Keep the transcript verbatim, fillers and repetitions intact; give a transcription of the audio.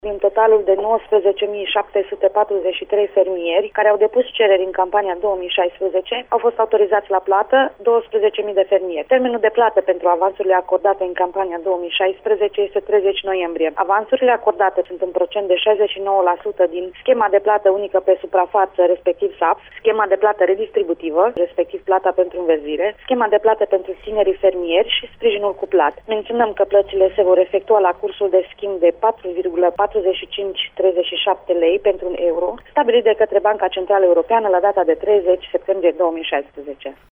Din totalul de nouăsprezece mii șapte sute patruzeci și trei fermieri care au depus cereri în campania două mii șaisprezece, au fost autorizați la plată douăsprezece mii de fermieri. Termenul de plată pentru avansurile acordate în campania două mii șaisprezece este treizeci noiembrie. Avansurile acordate sunt în procent de șaizeci și nouă la sută din schema de plată unică pe suprafață, respectiv S A P S, schema de plată redistributivă, respectiv plata pentru înverzire, schema de plată pentru tinerii fermieri și sprijinul cuplat. Menționăm că plățile se vor efectua la cursul de schimb de patru virgulă patruzeci și cinci treizeci și șapte lei pentru un euro, stabilit de către Banca Centrală Europeană la data de treizeci septembrie două mii șaisprezece.